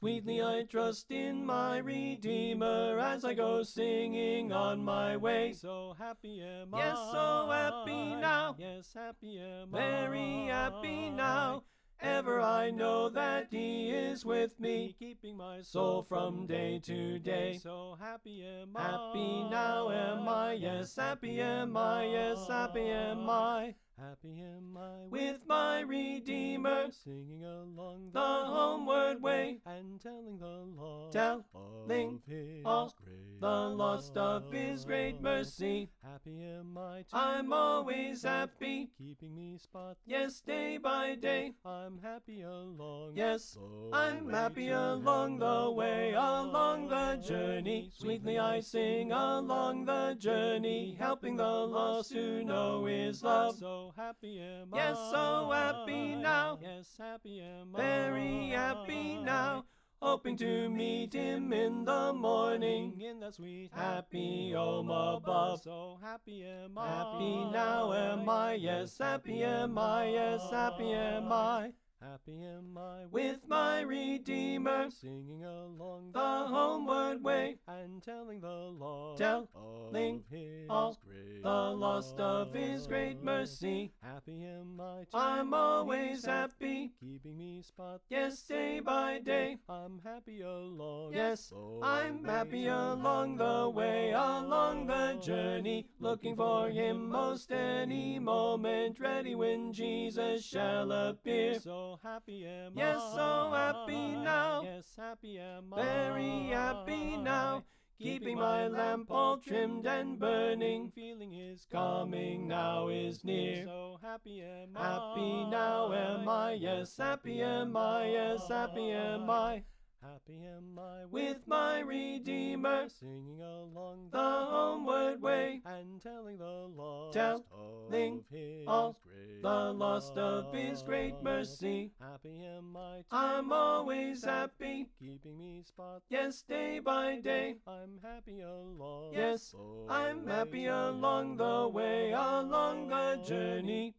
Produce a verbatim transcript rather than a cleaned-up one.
Sweetly I trust in my Redeemer as I go singing on my way. So happy am I. Yes, so happy now. Yes, happy am I. Very happy now. Ever I know that He is with me, keeping my soul from day to day. So happy am I. Happy now am I. Yes, happy am I. Yes, happy am I. Happy am I With my Redeemer, singing along the homeward way, and telling the lost telling of His all great the lost of His great mercy. Happy am I too. I'm always happy, keeping me spotless. yes, day by day. I'm happy along. Yes, the I'm way happy to along the heaven. way, along the journey. Sweetly I sing along the journey, helping the lost to know His love. So happy am I. Yes, so happy now. Yes, happy am I. Very happy now, hoping to meet Him in the morning, in the sweet happy home above. So happy am I. Happy now am I, yes, happy am I, yes, happy am I. Happy am I With my Redeemer, singing along the homeward way, and telling the lost telling of His all great the lost of His great mercy. Happy am I too. I'm always happy, keeping me spotless. yes, day by day. I'm happy along. Yes, the I'm way happy to along the way, along the journey, looking for Him most any moment, ready when Jesus shall appear. So happy am Yes, I. so happy now. Yes, happy am I. Very happy now, keeping my lamp all trimmed and burning, feeling His coming now is near. So happy am I. Happy now am I, yes, happy am I, yes, happy am I. Happy am I With my Redeemer, singing along the homeward way, and telling the lost telling of His all great the lost of His great love. mercy. Happy am I too. I'm always happy, keeping me spotless. yes, day by day. I'm happy along. Yes, the I'm way happy to along the way, heaven. along the journey.